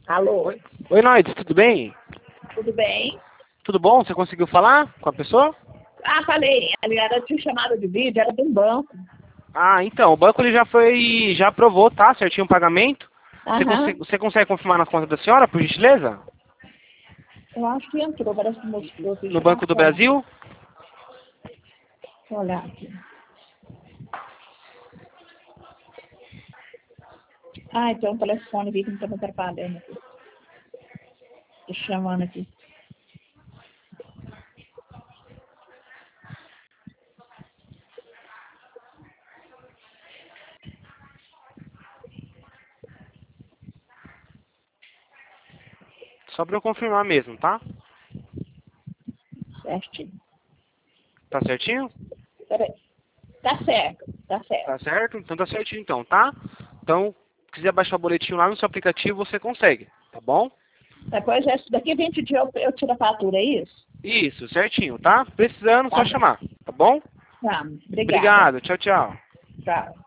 Alô, Oi, Noide, tudo bem? tudo bem? Tudo bom? Você conseguiu falar com a pessoa? Ah, falei, ela tinha chamada de vídeo, era de um banco. Ah, então, o banco ele já aprovou, tá? Certinho o pagamento. Aham, Você consegue confirmar na conta da senhora, por gentileza? eu acho que entrou, parece que mostrou aqui, No deixa eu dar Banco uma do olhada. Brasil? Deixa eu olhar aqui. Ah, tem um telefone aqui que não está me atrapalhando aqui. Tô chamando aqui. Só pra eu confirmar mesmo, tá? Certinho. Tá certinho? Peraí. Tá certo, tá certo. Tá certo? Então tá certinho então, tá? Então, se quiser baixar o boletim lá no seu aplicativo, você consegue, tá bom? Depois, daqui 20 dias eu tiro a fatura, é isso? Isso, certinho, tá? Precisando, Tá só bom. chamar, tá bom? Tá, obrigada. Obrigado, tchau, tchau. Tchau.